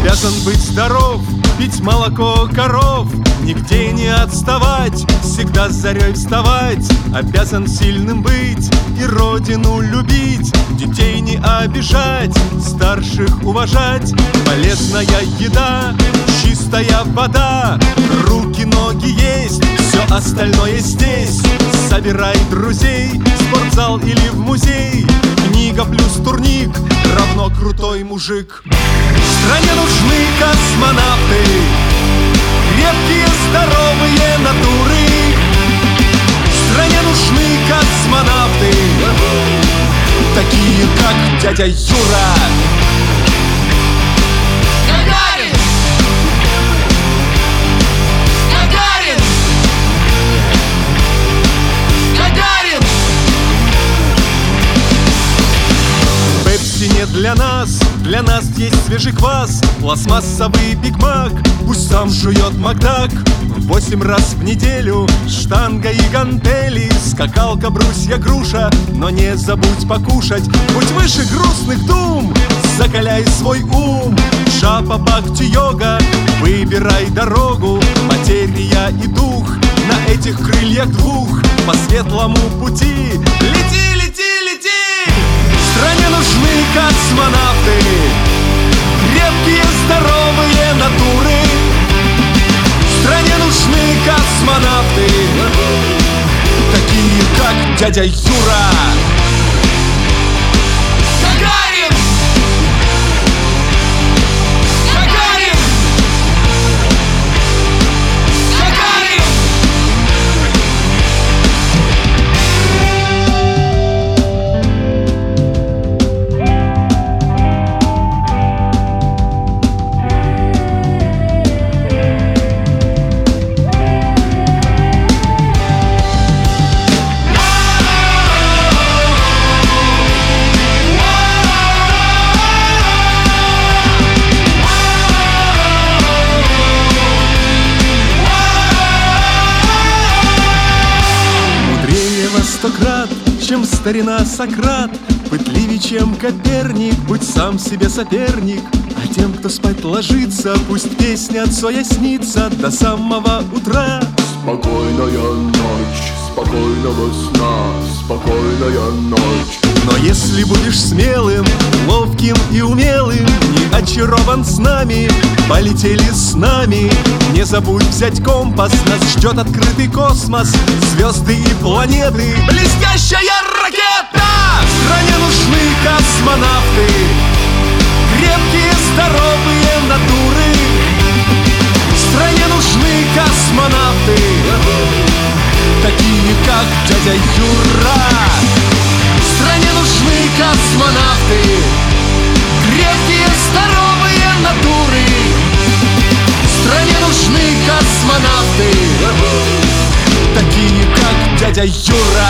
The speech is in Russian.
Обязан быть здоров, пить молоко коров, нигде не отставать, всегда с зарей вставать. Обязан сильным быть и родину любить, детей не обижать, старших уважать. Полезная еда, чистая вода, руки, ноги есть, все остальное здесь. Собирай друзей, в спортзал или в музей, книга плюс турник равно крутой мужик. Стране нужны космонавты, крепкие, здоровые натуры. Стране нужны космонавты, такие как дядя Юра. Гагарин! Гагарин! Гагарин! Пепси не для нас есть свежий квас, пластмассовый Биг Мак, пусть сам жует Макдак. 8 раз в неделю штанга и гантели, скакалка, брусья, груша, но не забудь покушать. Будь выше грустных дум, закаляй свой ум. Джапа, бхакти, йога, выбирай дорогу, материя и дух на этих крыльях двух по светлому пути. Лети, лети, лети! Стране нужны космонавты, крепкие, здоровые натуры. Стране нужны космонавты, такие как дядя Юра. Гагарин! Гагарин! Гагарин! Во 100 крат, чем старина Сократ, пытливее, чем Коперник, будь сам себе соперник. А тем, кто спать ложится, пусть песня своя снится до самого утра. Спокойная ночь, спокойного сна, спокойная ночь. Но если будешь смелым, ловким и умелым, не очарован с нами, полетели с нами. Не забудь взять компас, нас ждет открытый космос, звезды и планеты, блестящая ракета! Стране нужны космонавты, крепкие, здоровые натуры. Стране нужны космонавты, такие как дядя Юра. Стране нужны космонавты, крепкие, здоровые натуры. Стране нужны космонавты, такие как дядя Юра.